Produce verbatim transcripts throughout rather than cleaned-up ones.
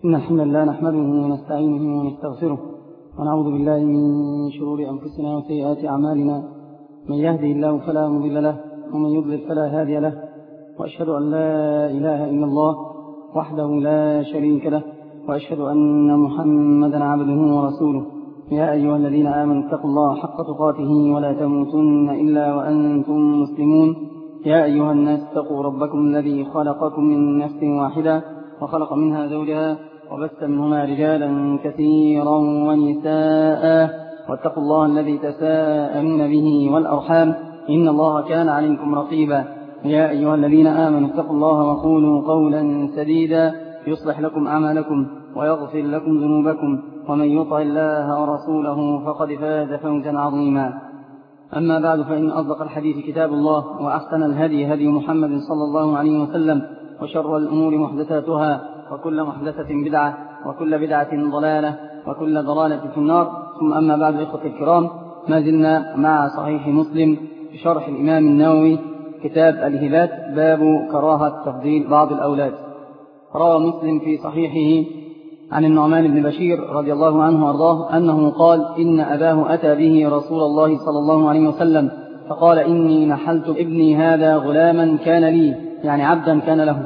إن الحمد لله نحمده ونستعينه ونستغفره ونعوذ بالله من شرور أنفسنا وسيئات أعمالنا. من يهده الله فلا مضل له ومن يضلل فلا هادي له، وأشهد أن لا إله إلا الله وحده لا شريك له، وأشهد أن محمدا عبده ورسوله. يا أيها الذين آمنوا اتقوا الله حق تقاته ولا تموتن إلا وأنتم مسلمون. يا أيها الناس اتقوا ربكم الذي خلقكم من نفس واحدة وخلق منها زوجها وبث منهما رجالا كثيرا ونساء، واتقوا الله الذي تساءلون به والأرحام إن الله كان عليكم رقيبا. يا أيها الذين آمنوا اتقوا الله وقولوا قولا سديدا يصلح لكم أعمالكم ويغفر لكم ذنوبكم، ومن يطع الله ورسوله فقد فاز فوزا عظيما. أما بعد، فإن أصدق الحديث كتاب الله، وأحسن الهدي هدي محمد صلى الله عليه وسلم، وشر الأمور محدثاتها، وكل محدثة بدعة، وكل بدعة ضلالة، وكل ضلالة في النار. ثم أما بعد، إخوة الكرام، ما زلنا مع صحيح مسلم في شرح الإمام النووي كتاب الهبات، باب كراهة تفضيل بعض الأولاد. روى مسلم في صحيحه عن النعمان بن بشير رضي الله عنه وارضاه أنه قال: إن أباه أتى به رسول الله صلى الله عليه وسلم فقال: إني نحلت ابني هذا غلاما كان لي، يعني عبدا كان له.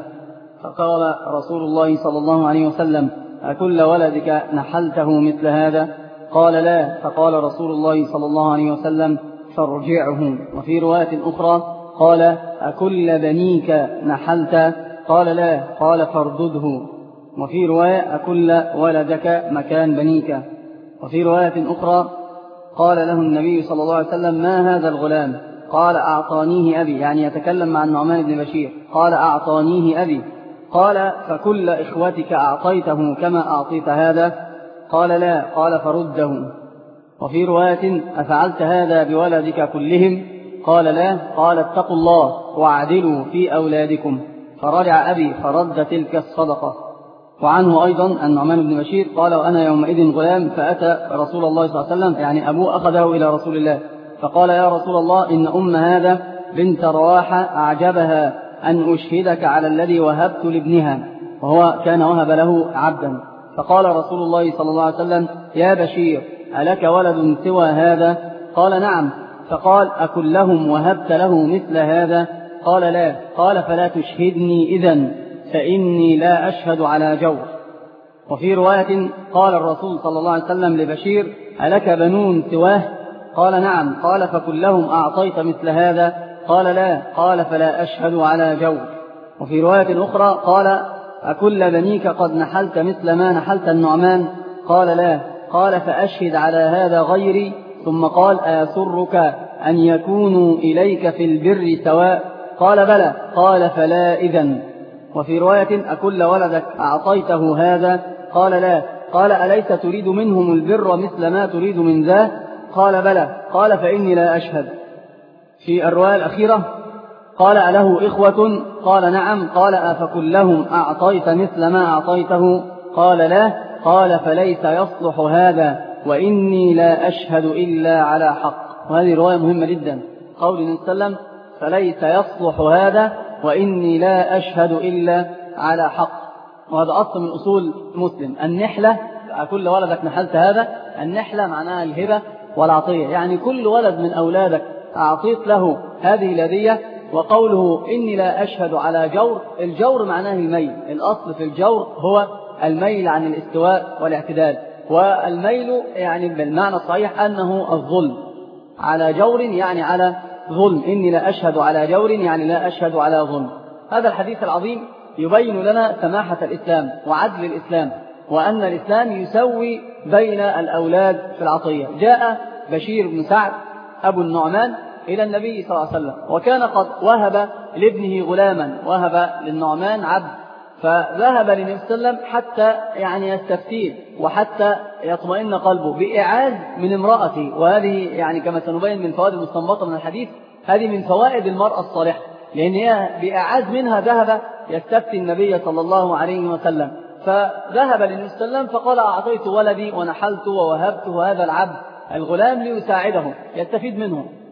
فقال رسول الله صلى الله عليه وسلم: أكل ولدك نحلته مثل هذا؟ قال: لا. فقال رسول الله صلى الله عليه وسلم: فارجعه. وفي رواية أخرى قال: أكل بنيك نحلت؟ قال: لا. قال: فاردده. وفي رواية: أكل ولدك مكان بنيك. وفي رواية أخرى قال له النبي صلى الله عليه وسلم: ما هذا الغلام؟ قال: أعطانيه أبي، يعني يتكلم مع النعمان بن بشير. قال: أعطانيه أبي. قال: فكل إخوتك أعطيته كما أعطيت هذا؟ قال: لا. قال: فرده. وفي رواية: أفعلت هذا بولدك كلهم؟ قال: لا. قال: اتقوا الله واعدلوا في أولادكم. فرجع أبي فرد تلك الصدقة. وعنه أيضا النعمان بن بشير قال: وأنا يومئذ غلام فأتى رسول الله صلى الله عليه وسلم، يعني أبوه أخذه إلى رسول الله، فقال: يا رسول الله، إن أم هذا بنت رواحة أعجبها أن أشهدك على الذي وهبت لابنها، وهو كان وهب له عبدا. فقال رسول الله صلى الله عليه وسلم: يا بشير، ألك ولد سوى هذا؟ قال: نعم. فقال: أكلهم وهبت له مثل هذا؟ قال: لا. قال: فلا تشهدني إذن، فإني لا أشهد على جور. وفي رواية قال الرسول صلى الله عليه وسلم لبشير: ألك بنون سواه؟ قال: نعم. قال: فكلهم أعطيت مثل هذا؟ قال: لا. قال: فلا أشهد على جور. وفي رواية أخرى قال: أكل بنيك قد نحلت مثل ما نحلت النعمان؟ قال: لا. قال: فأشهد على هذا غيري. ثم قال: أيسرك أن يكونوا إليك في البر سواء؟ قال: بلى. قال: فلا إذن. وفي رواية: أكل ولدك أعطيته هذا؟ قال: لا. قال: أليس تريد منهم البر مثل ما تريد من ذا؟ قال: بلى. قال: فإني لا أشهد. في الرواية الأخيرة قال: أله إخوة؟ قال: نعم. قال: أفكلهم أعطيت مثل ما أعطيته؟ قال: لا. قال: فليس يصلح هذا، وإني لا أشهد إلا على حق. وهذه رواية مهمة جدا، قول النبي صلى الله عليه وسلم: فليس يصلح هذا، وإني لا أشهد إلا على حق. وهذا أصل من أصول مسلم. النحلة، كل ولدك نحلت هذا، النحلة معناها الهبة والعطية، يعني كل ولد من أولادك أعطيت له هذه الهدية. وقوله: إني لا أشهد على جور، الجور معناه الميل، الأصل في الجور هو الميل عن الاستواء والاعتدال، والميل يعني بالمعنى الصحيح أنه الظلم. على جور يعني على ظلم، إني لا أشهد على جور يعني لا أشهد على ظلم. هذا الحديث العظيم يبين لنا سماحة الإسلام وعدل الإسلام، وأن الإسلام يسوي بين الأولاد في العطية. جاء بشير بن سعد أبو النعمان إلى النبي صلى الله عليه وسلم، وكان قد وهب لابنه غلاما، وهب للنعمان عبد، فذهب للنبي صلى الله عليه وسلم حتى يعني يستفتيه وحتى يطمئن قلبه بإعاز من امرأته. وهذه يعني كما سنبين من فوائد المستنبطة من الحديث، هذه من فوائد المرأة الصالحة، لأن هي بإعاز منها ذهب يستفتي النبي صلى الله عليه وسلم. فذهب للنبي صلى الله عليه وسلم فقال: أعطيت ولدي ونحلت ووهبته هذا العبد الغلام ليساعده يستفيد منه.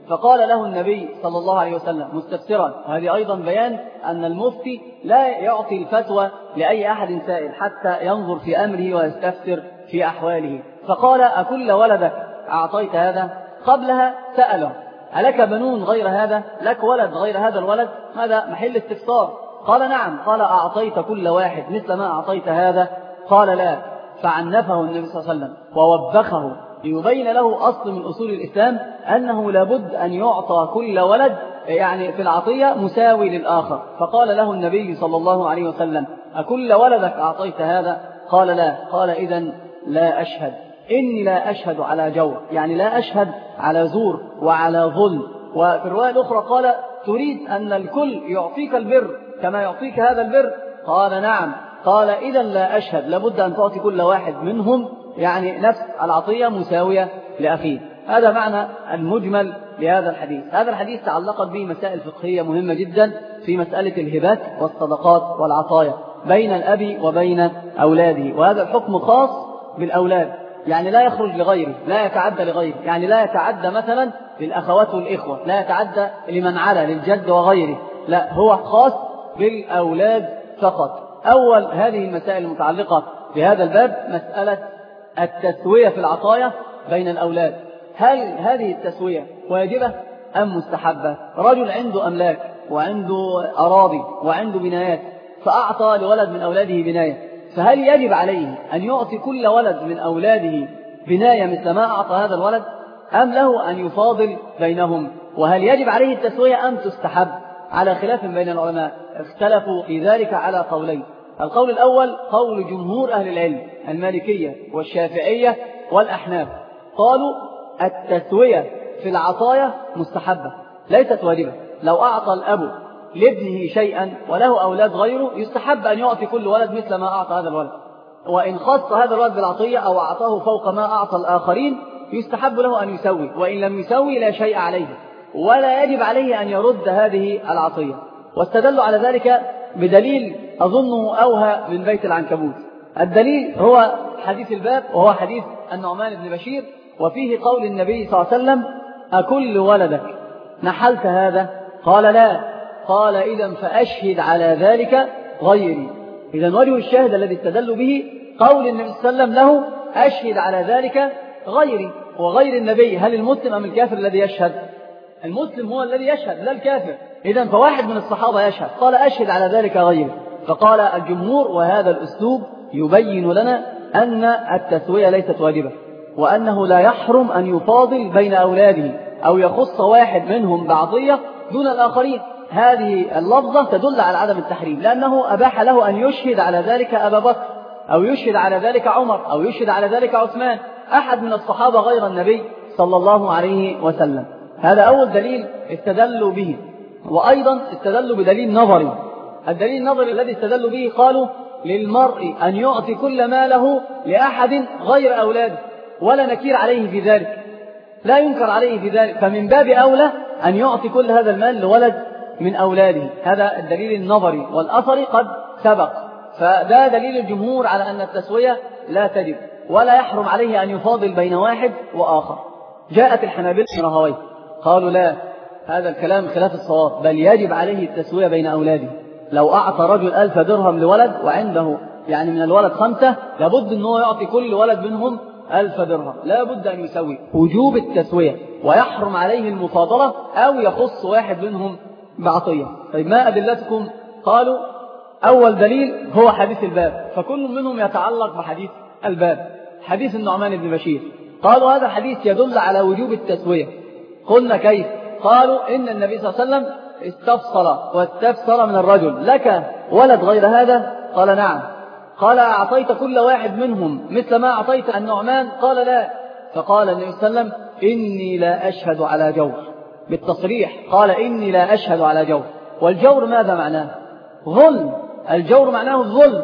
فقال له النبي صلى الله عليه وسلم مستفسرا، وهذه أيضا بيان أن المفتي لا يعطي الفتوى لأي أحد سائل حتى ينظر في أمره ويستفسر في أحواله. فقال أكل ولدك أعطيت هذا؟ قبلها سأله ألك بنون غير هذا؟ لك ولد غير هذا الولد؟ هذا محل استفسار. قال نعم. قال أعطيت كل واحد مثل ما أعطيت هذا؟ قال لا. فعنفه النبي صلى الله عليه وسلم ووبخه ليبين له أصل من أصول الإسلام أنه لابد أن يعطى كل ولد يعني في العطية مساوي للآخر. فقال له النبي صلى الله عليه وسلم أكل ولدك أعطيت هذا؟ قال لا. قال إذن لا أشهد، إني لا أشهد على جور، يعني لا أشهد على زور وعلى ظلم. وفي الرواية الأخرى قال تريد أن الكل يعطيك البر كما يعطيك هذا البر؟ قال نعم. قال إذن لا أشهد، لابد أن تعطي كل واحد منهم يعني نفس العطية مساوية لأخيه. هذا معنى المجمل لهذا الحديث. هذا الحديث تعلقت به مسائل فقهية مهمة جدا في مسألة الهبات والصدقات والعطايا بين الأب وبين أولاده، وهذا الحكم خاص بالأولاد، يعني لا يخرج لغيره، لا يتعدى لغيره، يعني لا يتعدى مثلا للأخوات والإخوة، لا يتعدى لمن على للجد وغيره، لا، هو خاص بالأولاد فقط. أول هذه المسائل المتعلقة بهذا الباب مسألة التسوية في العطايا بين الأولاد. هل هذه التسوية واجبة أم مستحبة؟ رجل عنده أملاك وعنده أراضي وعنده بنايات، فأعطى لولد من أولاده بناية، فهل يجب عليه أن يعطي كل ولد من أولاده بناية مثل ما أعطى هذا الولد، أم له أن يفاضل بينهم؟ وهل يجب عليه التسوية أم تستحب؟ على خلاف بين العلماء، اختلفوا في ذلك على قولين. القول الأول قول جمهور أهل العلم المالكية والشافعية والأحناف، قالوا التسوية في العطايا مستحبة ليست واجبة. لو أعطى الأب لابنه شيئا وله أولاد غيره يستحب أن يعطي كل ولد مثل ما أعطى هذا الولد، وإن خص هذا الولد بالعطية أو أعطاه فوق ما أعطى الآخرين يستحب له أن يسوي، وإن لم يسوي لا شيء عليه ولا يجب عليه أن يرد هذه العطية. واستدلوا على ذلك بدليل أظنه أوهى من بيت العنكبوت. الدليل هو حديث الباب، وهو حديث النعمان بن بشير، وفيه قول النبي صلى الله عليه وسلم أكل ولدك نحلت هذا؟ قال لا. قال إذن فأشهد على ذلك غيري. إذن وجه الشاهد الذي استدلوا به قول النبي صلى الله عليه وسلم له أشهد على ذلك غيري. وغير النبي هل المسلم أم الكافر الذي يشهد؟ المسلم هو الذي يشهد لا الكافر. إذن فواحد من الصحابة يشهد، قال أشهد على ذلك غيري. فقال الجمهور وهذا الأسلوب يبين لنا أن التسوية ليست واجبة، وأنه لا يحرم أن يفاضل بين أولاده أو يخص واحد منهم بعضية دون الآخرين. هذه اللفظة تدل على عدم التحريم، لأنه أباح له أن يشهد على ذلك أبا بكر أو يشهد على ذلك عمر أو يشهد على ذلك عثمان، أحد من الصحابة غير النبي صلى الله عليه وسلم. هذا أول دليل استدلوا به. وأيضا استدلوا بدليل نظري. الدليل النظري الذي استدلوا به قالوا للمرء أن يعطي كل ماله لأحد غير أولاده ولا نكير عليه في ذلك، لا ينكر عليه في ذلك، فمن باب أولى أن يعطي كل هذا المال لولد من أولاده. هذا الدليل النظري، والأثري قد سبق. فده دليل الجمهور على أن التسوية لا تجب ولا يحرم عليه أن يفاضل بين واحد وآخر. جاءت الحنابلة رهويه قالوا لا، هذا الكلام خلاف الصواب، بل يجب عليه التسوية بين أولاده. لو أعطى رجل ألف درهم لولد وعنده يعني من الولد خمسة، لابد أنه يعطي كل ولد منهم ألف درهم، لابد أن يسوي، وجوب التسوية، ويحرم عليه المفاضلة أو يخص واحد منهم بعطية. طيب ما أدلتكم؟ قالوا أول دليل هو حديث الباب، فكل منهم يتعلق بحديث الباب، حديث النعمان بن بشير. قالوا هذا الحديث يدل على وجوب التسوية. قلنا كيف؟ قالوا إن النبي صلى الله عليه وسلم استفصل واستفسر من الرجل لك ولد غير هذا؟ قال نعم. قال أعطيت كل واحد منهم مثل ما أعطيت النعمان؟ قال لا. فقال النبي صلى الله عليه وسلم إني لا أشهد على جور، بالتصريح قال إني لا أشهد على جور. والجور ماذا معناه؟ ظلم. الجور معناه الظلم.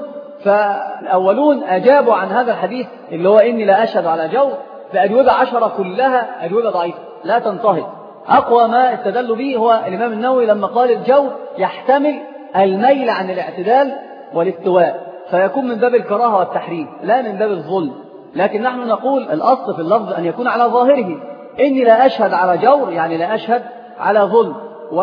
فالأولون أجابوا عن هذا الحديث اللي هو إني لا أشهد على جور بأجوبة عشرة كلها أجوبة ضعيفة لا تنتهي. أقوى ما استدلوا به هو الإمام النووي لما قال الجور يحتمل الميل عن الاعتدال والاستواء، فيكون من باب الكراهة والتحريم لا من باب الظلم. لكن نحن نقول الأصل في اللفظ أن يكون على ظاهره، إني لا أشهد على جور يعني لا أشهد على ظلم.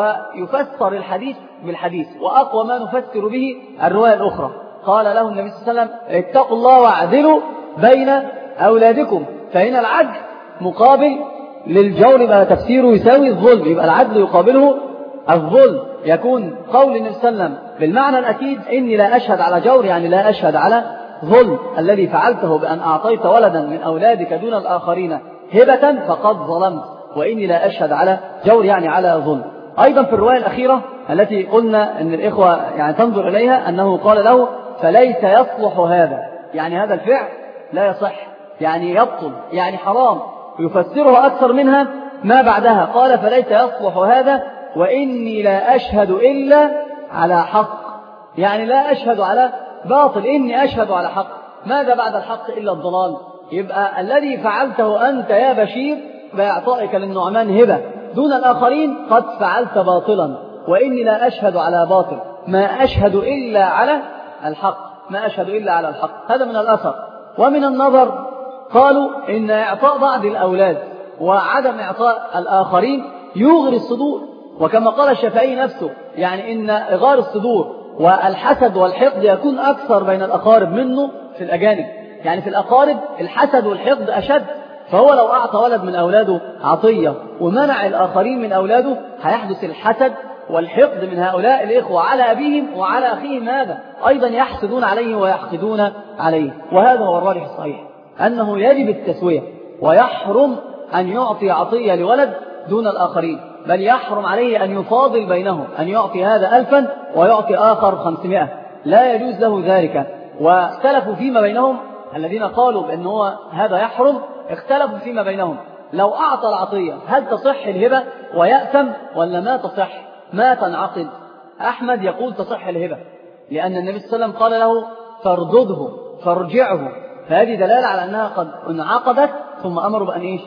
ويفسر الحديث بالحديث، وأقوى ما نفسر به الرواية الأخرى. قال له النبي صلى الله عليه وسلم اتقوا الله واعدلوا بين أولادكم، فهنا العدل مقابل للجور، يبقى تفسيره يساوي الظلم، يبقى العدل يقابله الظلم. يكون قول النبي صلى الله عليه وسلم بالمعنى الأكيد إني لا أشهد على جور يعني لا أشهد على ظلم. الذي فعلته بأن أعطيت ولدا من أولادك دون الآخرين هبة فقد ظلمت، وإني لا أشهد على جور يعني على ظلم. أيضا في الرواية الأخيرة التي قلنا أن الإخوة يعني تنظر إليها أنه قال له فليس يصلح هذا، يعني هذا الفعل لا يصح، يعني يبطل، يعني حرام. يفسرها أكثر منها ما بعدها، قال فليس يصلح هذا وإني لا أشهد إلا على حق، يعني لا أشهد على باطل، إني أشهد على حق. ماذا بعد الحق إلا الضلال؟ يبقى الذي فعلته أنت يا بشير بإعطائك للنعمان هبة دون الآخرين قد فعلت باطلا، وإني لا أشهد على باطل، ما أشهد إلا على الحق، ما أشهد إلا على الحق. هذا من الأثر. ومن النظر قالوا إن إعطاء بعض الأولاد وعدم إعطاء الآخرين يغري الصدور، وكما قال الشافعي نفسه يعني إن إغار الصدور والحسد والحقد يكون أكثر بين الأقارب منه في الأجانب. يعني في الأقارب الحسد والحقد أشد، فهو لو أعطى ولد من أولاده عطية ومنع الآخرين من أولاده هيحدث الحسد والحقد من هؤلاء الإخوة على أبيهم وعلى أخيهم، هذا أيضا يحسدون عليه ويحقدون عليه. وهذا هو الراجح الصحيح أنه يجب التسوية، ويحرم أن يعطي عطية لولد دون الآخرين، بل يحرم عليه أن يفاضل بينهم، أن يعطي هذا ألفا ويعطي آخر خمسمائة، لا يجوز له ذلك. واختلفوا فيما بينهم الذين قالوا بأن هو هذا يحرم، اختلفوا فيما بينهم لو أعطى العطية هل تصح الهبة ويأثم ولا ما تصح ما تنعقد. أحمد يقول تصح الهبة، لأن النبي صلى الله عليه وسلم قال له فاردده فارجعه، فهذه دلالة على أنها قد انعقدت ثم أمروا بأن إيش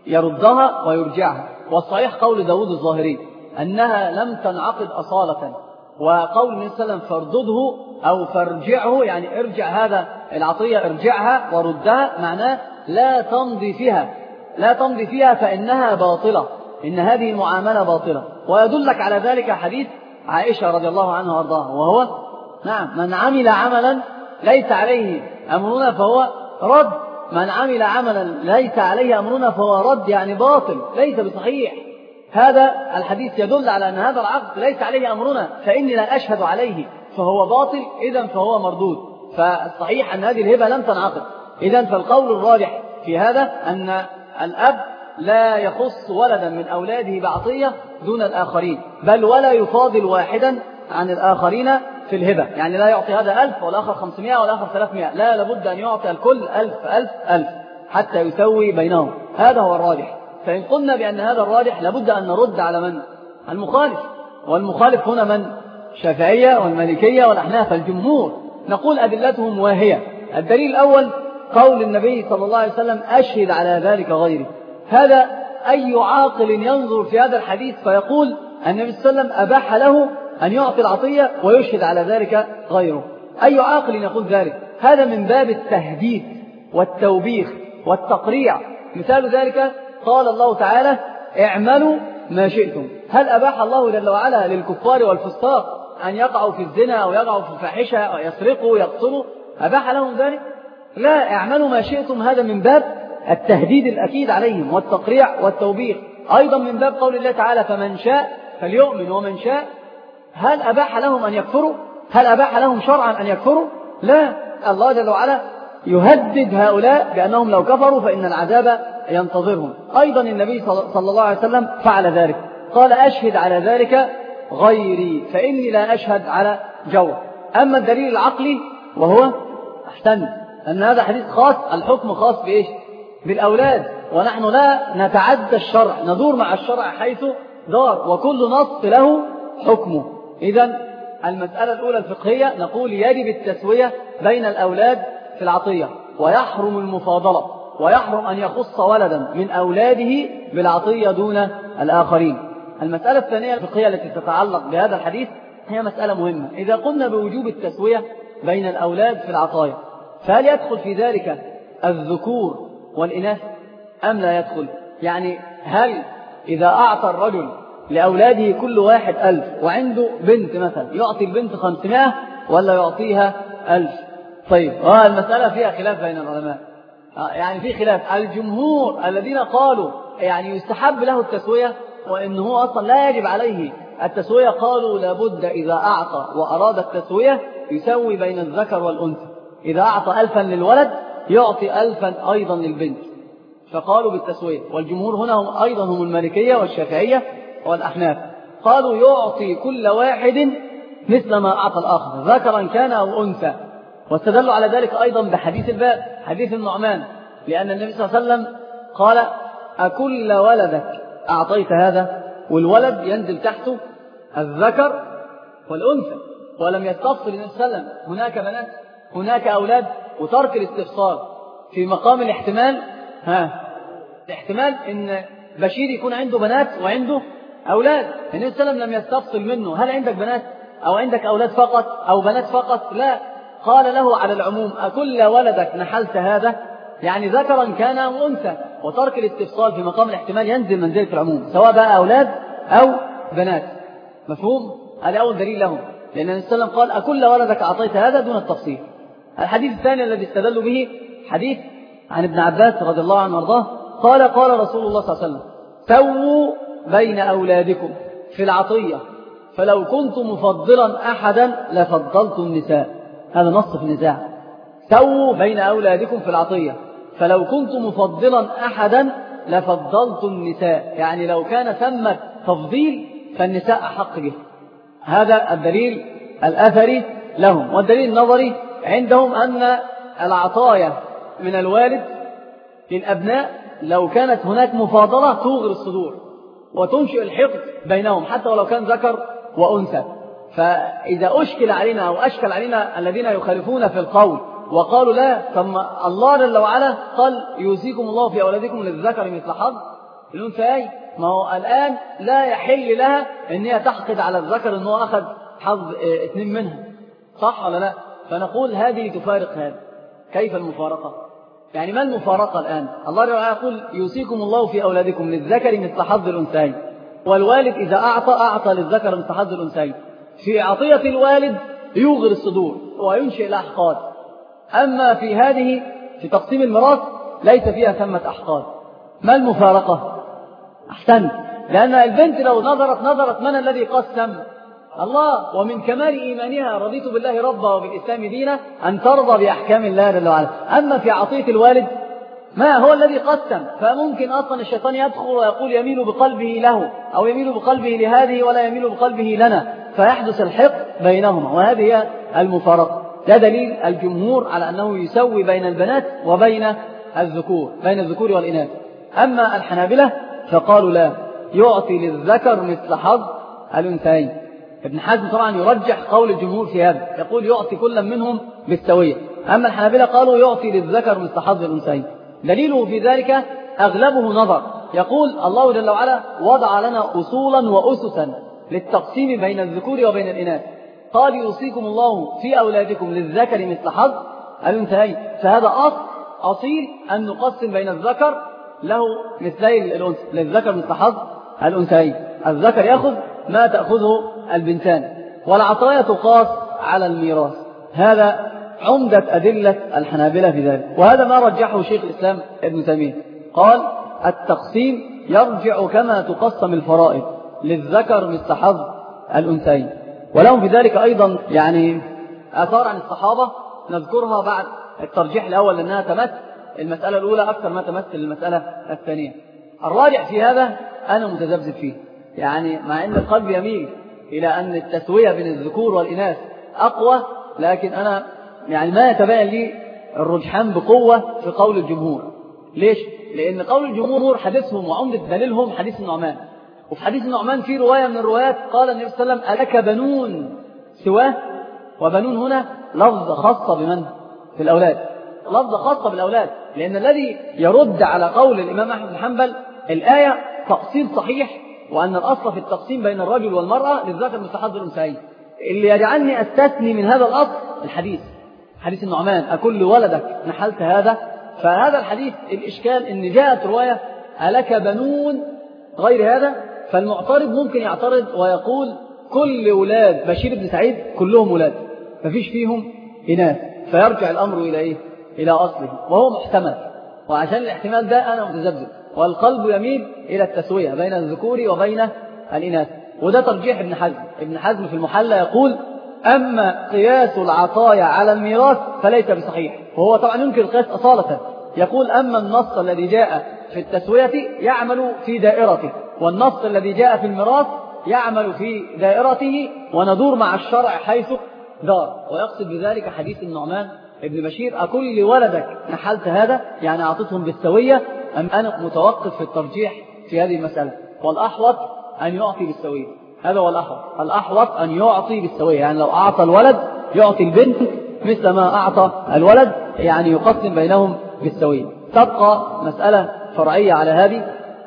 يردها ويرجعها. والصحيح قول داود الظاهري أنها لم تنعقد أصالة، وقول النبي صلى الله عليه وسلم فاردده أو فارجعه يعني ارجع هذا العطية، ارجعها وردها، معناه لا تمضي فيها، لا تمضي فيها فإنها باطلة، إن هذه المعاملة باطلة. ويدلك على ذلك حديث عائشة رضي الله عنها وارضاها، وهو نعم من عمل عملا ليس عليه أمرنا فهو رد، من عمل عملا ليس عليه أمرنا فهو رد، يعني باطل ليس بصحيح. هذا الحديث يدل على أن هذا العقد ليس عليه أمرنا فإني لا أشهد عليه فهو باطل، إذن فهو مردود. فالصحيح أن هذه الهبة لم تنعقد. إذن فالقول الراجح في هذا أن الأب لا يخص ولدا من أولاده بعطية دون الآخرين، بل ولا يفاضل واحدا عن الآخرين في الهبة، يعني لا يعطي هذا ألف والآخر خمسمائة والآخر ثلاثمائة، لا، لابد أن يعطي الكل ألف ألف ألف حتى يسوي بينهم. هذا هو الراجح. فإن قلنا بأن هذا الراجح لابد أن نرد على من؟ المخالف. والمخالف هنا من؟ الشافعية والمالكية والأحناف، الجمهور. نقول أدلتهم واهية. الدليل الأول قول النبي صلى الله عليه وسلم أشهد على ذلك غيري. هذا أي عاقل ينظر في هذا الحديث فيقول النبي صلى الله عليه وسلم أباح له أن يعطي العطية ويشهد على ذلك غيره. أي عاقل يقول ذلك؟ هذا من باب التهديد والتوبيخ والتقريع. مثال ذلك قال الله تعالى اعملوا ما شئتم. هل أباح الله جل وعلا للكفار والفساق أن يقعوا في الزنا أو يقعوا في الفاحشة أو يسرقوا يقتلوا؟ أباح لهم ذلك؟ لا، اعملوا ما شئتم، هذا من باب التهديد الأكيد عليهم والتقريع والتوبيخ. أيضا من باب قول الله تعالى فمن شاء فليؤمن ومن شاء. هل أباح لهم أن يكفروا؟ هل أباح لهم شرعا أن يكفروا؟ لا، الله جل وعلا يهدد هؤلاء بأنهم لو كفروا فإن العذاب ينتظرهم. أيضا النبي صلى الله عليه وسلم فعل ذلك، قال أشهد على ذلك غيري فإني لا أشهد على جور. أما الدليل العقلي وهو أحسن أن هذا حديث خاص، الحكم خاص بإيش؟ بالأولاد، ونحن لا نتعدى الشرع، ندور مع الشرع حيث دار، وكل نص له حكمه. إذن المسألة الأولى الفقهية نقول يجب التسوية بين الأولاد في العطية، ويحرم المفاضلة، ويحرم أن يخص ولدا من أولاده بالعطية دون الآخرين. المسألة الثانية الفقهية التي تتعلق بهذا الحديث هي مسألة مهمة. إذا قلنا بوجوب التسوية بين الأولاد في العطايا فهل يدخل في ذلك الذكور والإناث أم لا يدخل؟ يعني هل إذا أعطى الرجل لأولاده كل واحد ألف وعنده بنت مثلا يعطي البنت خمسمائة ولا يعطيها ألف؟ طيب المسألة فيها خلاف بين العلماء، يعني في خلاف. الجمهور الذين قالوا يعني يستحب له التسوية وإنه أصلا لا يجب عليه التسوية، قالوا لابد إذا أعطى وأراد التسوية يسوي بين الذكر والأنثى. إذا أعطى ألفا للولد يعطي ألفا أيضا للبنت، فقالوا بالتسوية. والجمهور هنا هم أيضا هم المالكية والشافعية والأحناف، قالوا يعطي كل واحد مثل ما أعطى الآخر ذكرا كان أو أنثى. واستدلوا على ذلك أيضا بحديث الباب، حديث النعمان، لأن النبي صلى الله عليه وسلم قال أكل ولدك أعطيت هذا، والولد ينزل تحته الذكر والأنثى، ولم يستفصل النبي صلى الله عليه وسلم هناك بنات هناك أولاد، وترك الاستفصال في مقام الاحتمال. ها الاحتمال إن بشير يكون عنده بنات وعنده أولاد، النبي صلى الله عليه وسلم لم يستفصل منه هل عندك بنات أو عندك أولاد فقط أو بنات فقط، لا، قال له على العموم أكل ولدك نحلت هذا، يعني ذكرا كان أو أنثى، وترك الاستفصال في مقام الاحتمال ينزل منزلة العموم سواء بقى أولاد أو بنات. مفهوم؟ هذا أول دليل لهم، لأن النبي صلى الله عليه وسلم قال أكل ولدك أعطيت هذا دون التفصيل. الحديث الثاني الذي استدلوا به حديث عن ابن عباس رضي الله عنه وارضاه قال قال رسول الله صلى الله عليه وسلم سووا بين أولادكم في العطية فلو كنت مفضلا أحدا لفضلت النساء. هذا نص في النزاع، سووا بين أولادكم في العطية فلو كنت مفضلا أحدا لفضلت النساء، يعني لو كان ثم تفضيل فالنساء أحق به. هذا الدليل الأثري لهم. والدليل النظري عندهم أن العطايا من الوالد للأبناء لو كانت هناك مفاضلة توغر الصدور وتنشئ الحقد بينهم حتى ولو كان ذكر وأنثى. فإذا أشكل علينا أو أشكل علينا الذين يخالفون في القول وقالوا لا، ثم الله جل وعلا قال يوصيكم الله في أولادكم للذكر مثل حظ الأنثيين، ما هو الآن لا يحل لها أن هي تحقد على الذكر أنه أخذ حظ اثنين منها، صح ولا لا؟ فنقول هذه تفارق هذا. كيف المفارقة؟ يعني ما المفارقة الآن؟ الله جل وعلا يقول يوصيكم الله في أولادكم للذكر مثل حظ الأنثيين، والوالد إذا أعطى أعطى للذكر مثل حظ الأنثيين. في عطية الوالد يوغر الصدور وينشئ الأحقاد، أما في هذه في تقسيم الميراث ليس فيها ثمة أحقاد. ما المفارقة؟ أحسن، لأن البنت لو نظرت نظرت من الذي قسم؟ الله، ومن كمال إيمانها رضيت بالله ربا وبالإسلام دينا أن ترضى بأحكام الله جل وعلا. أما في عطية الوالد ما هو الذي قسم، فممكن أصلا الشيطان يدخل ويقول يميل بقلبه له أو يميل بقلبه لهذه ولا يميل بقلبه لنا، فيحدث الحق بينهما، وهذه هي المفارقة. ده دليل الجمهور على أنه يسوي بين البنات وبين الذكور، بين الذكور والإناث. أما الحنابلة فقالوا لا، يعطي للذكر مثل حظ الأنثيين. ابن حزم طبعا يرجح قول الجمهور في هذا، يقول يعطي كل منهم بالسوية. أما الحنابلة قالوا يعطي للذكر مثل حظ الأنثيين. دليله في ذلك أغلبه نظر، يقول الله جل وعلا وضع لنا أصولا وأسسا للتقسيم بين الذكور وبين الإناث، قال يوصيكم الله في أولادكم للذكر مثل حظ الأنثيين، فهذا أصل أصيل أن نقسم بين الذكر له مثلي الأنثى، للذكر مثل حظ الأنثيين، الذكر يأخذ ما تأخذه البنتان، والعطايا تقاس على الميراث. هذا عمدة أدلة الحنابلة في ذلك، وهذا ما رجحه شيخ الإسلام ابن تيمية، قال التقسيم يرجع كما تقسم الفرائض للذكر مثل حظ الأنثيين. ولهم في ذلك أيضا يعني آثار عن الصحابة نذكرها بعد الترجيح الأول لأنها تمثل المسألة الأولى أكثر ما تمثل المسألة الثانية. الراجع في هذا أنا متذبذب فيه، يعني مع أن القلب يميل إلى أن التسوية بين الذكور والإناث أقوى، لكن أنا يعني ما يتبين لي الرجحان بقوة في قول الجمهور. ليش؟ لأن قول الجمهور حديثهم وعمدة دليلهم حديث النعمان، وفي حديث النعمان في رواية من الروايات قال النبي صلى الله عليه وسلم ألك بنون سواه؟ وبنون هنا لفظ خاصة بمن؟ في الأولاد، لفظ خاصة بالأولاد، لأن الذي يرد على قول الإمام أحمد بن حنبل الآية تقسيم صحيح، وأن الأصل في التقسيم بين الرجل والمرأة للذكر مثل حظ الأنثيين. اللي يجعلني أستثني من هذا الأصل الحديث حديث النعمان أكل ولدك نحلت هذا، فهذا الحديث الإشكال إن جاءت رواية ألك بنون غير هذا، فالمعترض ممكن يعترض ويقول كل أولاد بشير بن سعيد كلهم أولاد مفيش فيهم إناث، فيرجع الأمر إلى إيه؟ إلى أصله، وهو محتمل. وعشان الاحتمال ده أنا متذبذب، والقلب يميل إلى التسوية بين الذكور وبين الإناث، وده ترجيح ابن حزم. ابن حزم في المحلى يقول أما قياس العطايا على الميراث فليس بصحيح، وهو طبعا ينكر القياس أصالة. يقول أما النص الذي جاء في التسوية يعمل في دائرته، والنص الذي جاء في الميراث يعمل في دائرته، وندور مع الشرع حيث دار. ويقصد بذلك حديث النعمان ابن بشير أكل ولدك نحلت هذا، يعني أعطتهم بالسوية، أم أنا متوقف في الترجيح في هذه المسألة؟ والأحوط أن يعطي بالسوية، هذا هو الأحوط. الأحوط أن يعطي بالسوية، يعني لو أعطى الولد يعطي البنت مثل ما أعطى الولد، يعني يقسم بينهم بالسوية. تبقى مسألة فرعية على هذه.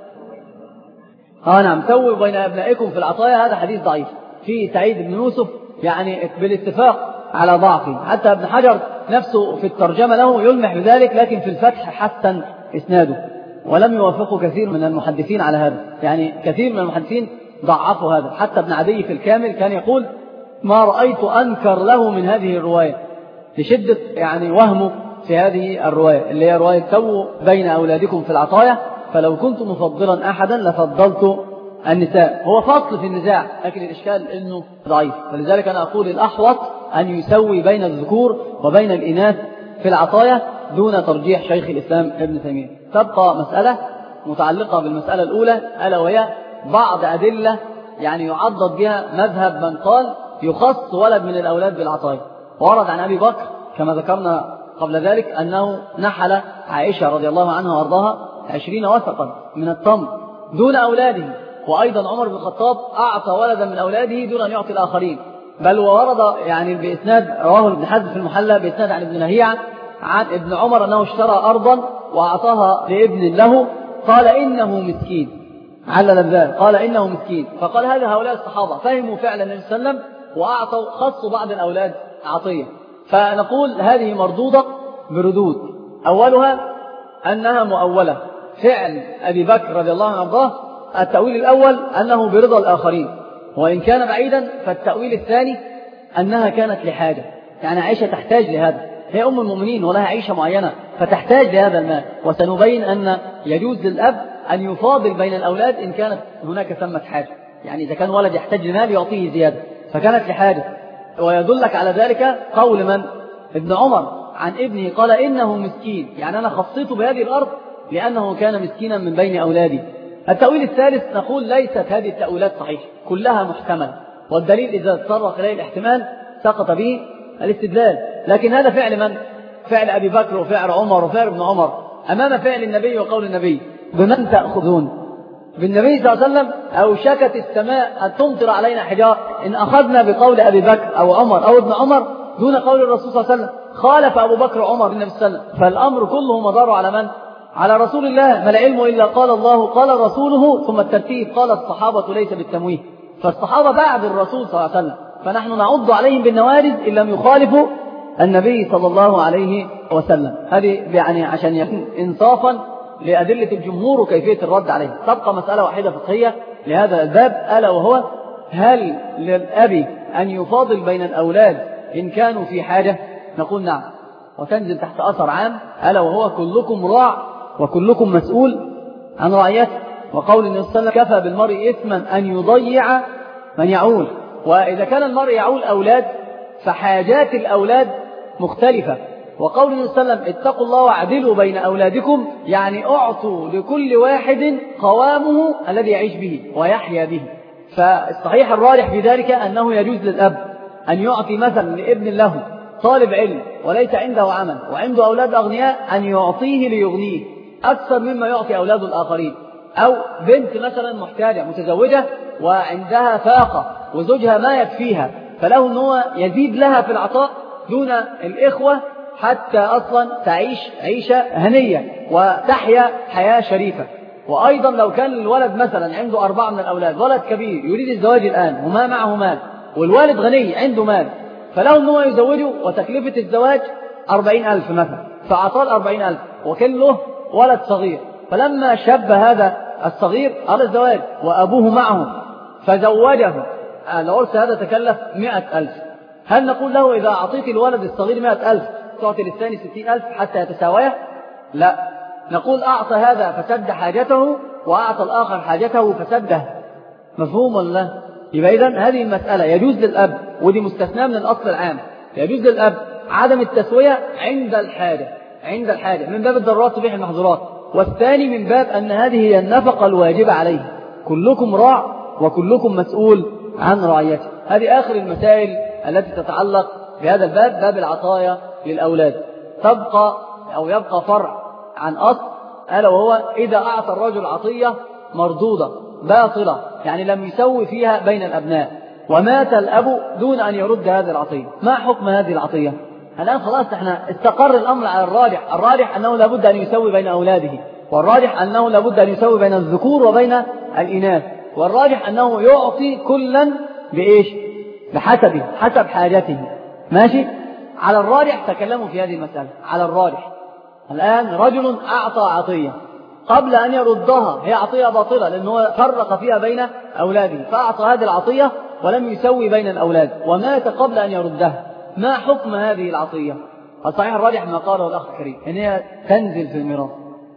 ها نعم، سووا بين أبنائكم في العطايا، هذا حديث ضعيف في سعيد بن يوسف، يعني بالاتفاق على ضعفه. حتى ابن حجر نفسه في الترجمة له يلمح بذلك، لكن في الفتح حسن إسناده، ولم يوافقه كثير من المحدثين على هذا. يعني كثير من المحدثين ضعفوا هذا، حتى ابن عدي في الكامل كان يقول ما رأيت أنكر له من هذه الرواية، لشدة يعني وهمه في هذه الرواية اللي هي رواية سووا بين أولادكم في العطايا، فلو كنت مفضلا أحدا لفضلت النساء. هو فصل في النزاع، لكن الإشكال أنه ضعيف، فلذلك أنا أقول الأحوط أن يسوي بين الذكور وبين الإناث في العطايا دون ترجيح شيخ الإسلام ابن تيمية. تبقى مسألة متعلقة بالمسألة الأولى، ألا وهي بعض أدلة يعني يعضد بها مذهب من قال يخص ولد من الأولاد بالعطايا. ورد عن أبي بكر كما ذكرنا قبل ذلك أنه نحل عائشة رضي الله عنها وارضاها عشرين وثقا من التمر دون أولاده، وأيضا عمر بن الخطاب أعطى ولدا من أولاده دون أن يعطي الآخرين. بل وورد يعني بإسناد رواه ابن حزم في المحلى بإسناد عن ابن نهيعة عن ابن عمر أنه اشترى أرضا وأعطاها لابن له، قال إنه مسكين، علل الذات قال إنه مسكين، فقال هذا هؤلاء الصحابة فهموا فعلا النبي صلى الله عليه وسلم وأعطوا خصوا بعض الأولاد عطية. فنقول هذه مردودة بردود. أولها أنها مؤولة، فعل أبي بكر رضي الله عنه وارضاه التأويل الأول أنه برضا الآخرين، وإن كان بعيدا فالتأويل الثاني أنها كانت لحاجة، يعني عائشة تحتاج لهذا، هي أم المؤمنين ولها عيشة معينة فتحتاج لهذا المال. وسنبين أن يجوز للأب أن يفاضل بين الأولاد إن كانت هناك ثمة حاجة، يعني إذا كان ولد يحتاج لمال يعطيه زيادة فكانت لحاجة. ويدلك على ذلك قول من؟ ابن عمر عن ابنه قال إنه مسكين، يعني أنا خصيته بهذه الأرض لأنه كان مسكينا من بين أولادي. التأويل الثالث نقول ليست هذه التأويلات صحيحة، كلها محتمل، والدليل إذا تصرف إليه الاحتمال سقط به الاستدلال. لكن هذا فعل من؟ فعل أبي بكر وفعل عمر وفعل ابن عمر أمام فعل النبي وقول النبي. بمن تأخذون؟ بالنبي صلى الله عليه وسلم؟ أو شكت السماء أن تمطر علينا حجار إن أخذنا بقول أبي بكر أو عمر أو ابن عمر دون قول الرسول صلى الله عليه وسلم؟ خالف أبو بكر وعمر النبي صلى الله عليه وسلم، فالأمر كله مدار على من؟ على رسول الله. ما العلم إلا قال الله قال رسوله، ثم الترتيب قال الصحابة ليس بالتمويه، فالصحابة بعد الرسول صلى الله عليه وسلم، فنحن نعض عليهم بالنوارز إن لم يخالفوا النبي صلى الله عليه وسلم. هذه يعني عشان يكون إنصافا لأدلة الجمهور وكيفية الرد عليه. تبقى مسألة واحدة فقهية لهذا الباب، ألا وهو هل للأب أن يفاضل بين الأولاد إن كانوا في حاجة؟ نقول نعم، وتنزل تحت أثر عام، ألا وهو كلكم راع وكلكم مسؤول عن رعيته، وقول النبي صلى الله عليه وسلم كفى بالمرء إثما أن يضيع من يعول. وإذا كان المرء يعول أولاد فحاجات الأولاد مختلفة، وقول النبي صلى الله عليه وسلم اتقوا الله واعدلوا بين أولادكم، يعني أعطوا لكل واحد قوامه الذي يعيش به ويحيا به. فالصحيح الراجح في ذلك أنه يجوز للأب أن يعطي مثلا لابن له طالب علم وليس عنده عمل وعنده أولاد أغنياء أن يعطيه ليغنيه أكثر مما يعطي أولاد الآخرين. أو بنت مثلا محتاجة متزوجة وعندها فاقة وزوجها ما يكفيها، فله أنه يزيد لها في العطاء دون الإخوة حتى أصلا تعيش عيشة هنية وتحيا حياة شريفة. وأيضا لو كان الولد مثلا عنده أربعة من الأولاد، ولد كبير يريد الزواج الآن وما معه مال، والوالد غني عنده مال، فله أنه يزوجه وتكلفة الزواج أربعين ألف مثلا، فأعطاه أربعين ألف وكان له ولد صغير، فلما شب هذا الصغير على الزواج وأبوه معه فزوجه، العرس هذا تكلف مئة ألف، هل نقول له إذا أعطيت الولد الصغير مئة ألف تعطي للثاني ستين ألف حتى يتساويا؟ لا، نقول أعطى هذا فسد حاجته وأعطى الآخر حاجته فسده. مفهوم ولا لا؟ يبقى إذن هذه المسألة يجوز للأب، ودي مستثنى من الأصل العام، يجوز للأب عدم التسوية عند الحاجة، عند الحاجة من باب الضرورات تبيح المحظورات، والثاني من باب أن هذه هي النفقة الواجبة عليه، كلكم راع وكلكم مسؤول عن رعيته. هذه آخر المسائل التي تتعلق بهذا الباب، باب العطايا للأولاد. تبقى أو يبقى فرع عن أصل، ألا وهو إذا أعطى الرجل عطية مردودة باطلة، يعني لم يسوي فيها بين الأبناء، ومات الأب دون أن يرد هذه العطية، ما حكم هذه العطية؟ الآن خلاص احنا استقر الأمر على الراجح، الراجح أنه لابد أن يسوي بين أولاده، والراجح أنه لابد أن يسوي بين الذكور وبين الإناث، والراجح أنه يعطي كلا بإيش؟ بحسبه، حسب حاجته. ماشي؟ على الراجح تكلموا في هذه المسألة، على الراجح الآن رجل أعطى عطية قبل أن يردها، هي عطية باطلة لأنه فرق فيها بين أولاده، فأعطى هذه العطية ولم يسوي بين الأولاد ومات قبل أن يردها، ما حكم هذه العطية؟ الصحيح الراجح ما قاله الأخ الكريم إن هي تنزل في الميراث،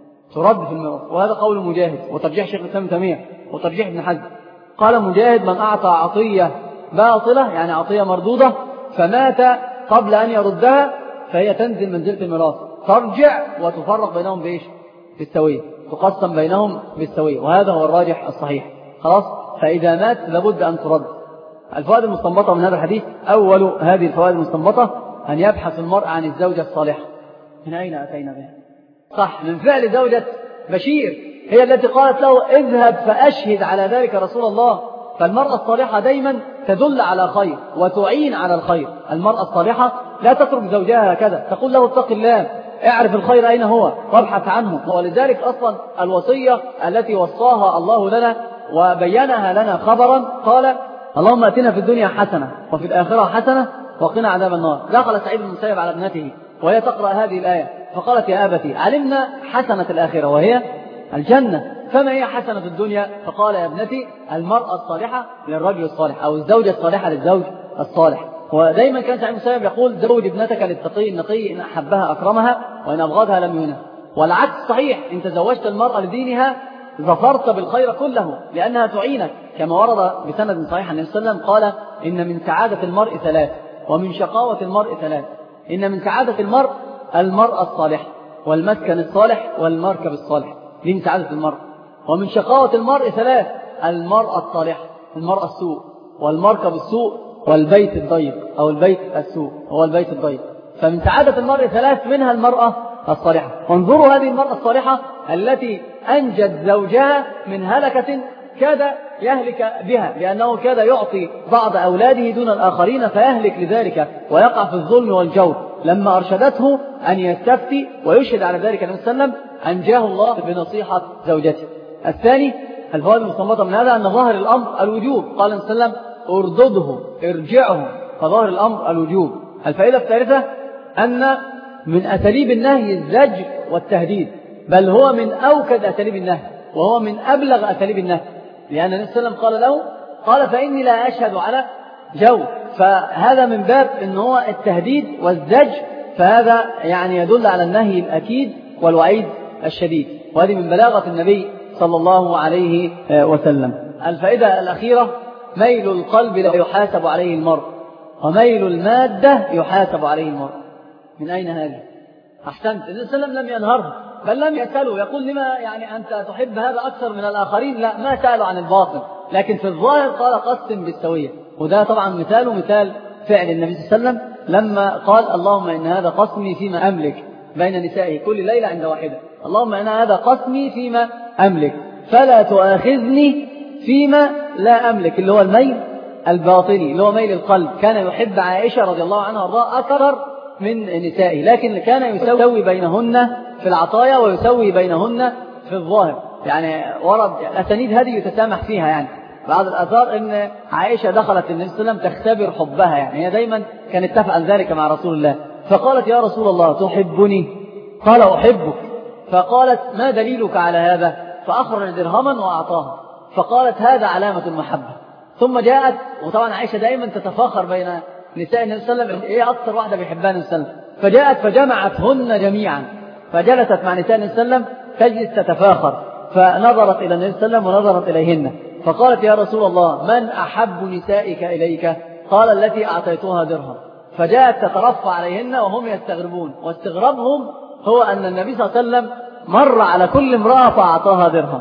ترد في الميراث، وهذا قول مجاهد وترجيح شيخ الإسلام ابن تيمية وترجيح ابن حزم. قال مجاهد من أعطى عطية باطلة يعني عطية مردودة فمات قبل أن يردها فهي تنزل منزلة الميراث، ترجع وتفرق بينهم بإيش؟ بالسوية، تقسم بينهم بالسوية، وهذا هو الراجح الصحيح. خلاص، فإذا مات لابد أن ترد. الفوائد المستنبطة من هذا الحديث، أول هذه الفوائد المستنبطة أن يبحث المرء عن الزوجة الصالحة. من أين أتينا بها؟ صح، من فعل زوجة بشير، هي التي قالت له اذهب فأشهد على ذلك رسول الله. فالمرأة الصالحة دائما تدل على خير وتعين على الخير. المرأة الصالحة لا تترك زوجها هكذا، تقول له اتق الله، اعرف الخير أين هو وابحث عنه. ولذلك أصلا الوصية التي وصاها الله لنا وبينها لنا خبرا قال اللهم اتنا في الدنيا حسنة وفي الآخرة حسنة وقنا عذاب النار. دخل سعيد بن المسيب على ابنته وهي تقرأ هذه الآية فقالت يا أبتي علمنا حسنة الآخرة وهي الجنة، فما هي حسنة الدنيا؟ فقال يا ابنتي المرأة الصالحة للرجل الصالح، أو الزوجة الصالحة للزوج الصالح. ودايما كان سعيد بن المسيب يقول زوج ابنتك للتقي النقي، إن أحبها أكرمها وإن أبغضها لم يهنها. والعكس صحيح، إن تزوجت المرأة لدينها ظفرت بالخير كله لأنها تعينك، كما ورد بسند صحيح عن النبي صلى الله عليه وسلم قال إن من سعادة المرء ثلاث ومن شقاوة المرء ثلاث. إن من سعادة المرء المرأة الصالحة والمسكن الصالح والمركب الصالح، دي من سعادة المرء. ومن شقاوة المرء ثلاث، المرأة الصالحة المرأة السوء والمركب السوء والبيت الضيق، أو البيت السوء هو البيت الضيق. فمن سعادة المرء ثلاث منها المرأة الصالحة. وانظروا هذه المرأة الصالحة التي أنجت زوجها من هلكة كاد يهلك بها، لأنه كاد يعطي بعض أولاده دون الآخرين فيهلك لذلك ويقع في الظلم والجور. لما أرشدته أن يستفتي ويشهد على ذلك النبي صلى الله عليه وسلم أنجاه الله بنصيحة زوجته. الثاني الفوائد المستنبطة من هذا أن ظاهر الأمر الوجوب، قال النبي صلى الله عليه وسلم اردده ارجعه، فظاهر الأمر الوجوب. الفائدة الثالثة أن من أساليب النهي الزجر والتهديد، بل هو من أوكد أساليب النهي وهو من أبلغ أساليب النهي، لأن النبي صلى الله عليه وسلم قال له قال فإني لا أشهد على جو، فهذا من باب أن هو التهديد والزجر، فهذا يعني يدل على النهي الأكيد والوعيد الشديد، وهذه من بلاغة النبي صلى الله عليه وسلم. الفائدة الأخيرة ميل القلب لا يحاسب عليه المرء، وميل المادة يحاسب عليه المرء. من أين هذه؟ أحسنت، النبي صلى الله عليه وسلم لم ينهره بل لم يسأله، يقول لما يعني أنت تحب هذا أكثر من الآخرين، لا، ما سأله عن الباطل، لكن في الظاهر قال قسم بالسوية. وده طبعا مثال مثال فعل النبي صلى الله عليه وسلم لما قال اللهم إن هذا قسمي فيما أملك بين نسائه كل ليلة عند واحدة، اللهم إن هذا قسمي فيما أملك فلا تؤاخذني فيما لا أملك، اللي هو الميل الباطني اللي هو ميل القلب. كان يحب عائشة رضي الله عنها وارضاها أكثر من نسائه، لكن كان يسوي بينهن في العطايا ويسوي بينهن في الظاهر. يعني ورد الأسانيد هذه يتسامح فيها، يعني بعض الآثار أن عائشة دخلت النبي صلى الله عليه وسلم تختبر حبها، يعني هي دايما كانت تفعل ذلك مع رسول الله، فقالت يا رسول الله تحبني؟ قال أحبك. فقالت ما دليلك على هذا؟ فأخرج درهما وأعطاها، فقالت هذا علامة المحبة. ثم جاءت، وطبعا عائشة دائما تتفاخر بين نساء النبي صلى الله عليه وسلم إيه أكثر واحدة بيحبها النبي صلى الله عليه وسلم، فجاءت فجمعتهن جميعا، فجلست مع نساء النبي صلى الله عليه وسلم تجلس تتفاخر، فنظرت إلى النبي صلى الله عليه وسلم ونظرت إليهن، فقالت يا رسول الله من أحب نسائك إليك؟ قال التي أعطيتها درهم. فجاءت تترفع عليهن وهم يستغربون، واستغرابهم هو أن النبي صلى الله عليه وسلم مر على كل امرأة فأعطاها درهم.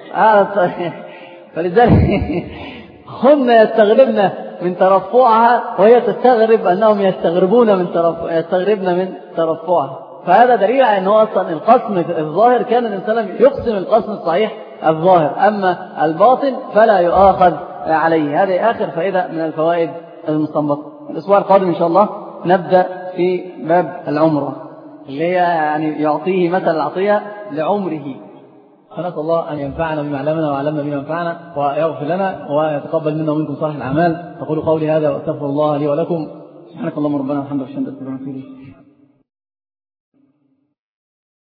فلذلك هم يستغربن من ترفعها وهي تستغرب أنهم يستغربون من ترفع يستغربن من ترفعها. فهذا دليل على أنه أصلا القسم الظاهر كان النبي صلى الله عليه وسلم يقسم القسم الصحيح الظاهر، أما الباطن فلا يؤاخذ عليه. هذه آخر فائدة من الفوائد المستنبطة. الأسبوع القادم إن شاء الله نبدأ في باب العمرة اللي هي يعني يعطيه مثل العطية لعمره. فنسأل الله أن ينفعنا بما علمنا وعلمنا بما ينفعنا ويغفر لنا ويتقبل منا ومنكم صالح الأعمال. أقول قولي هذا وأستغفر الله لي ولكم. سبحانك اللهم ربنا وبحمدك أشهد أن لا إله إلا أنت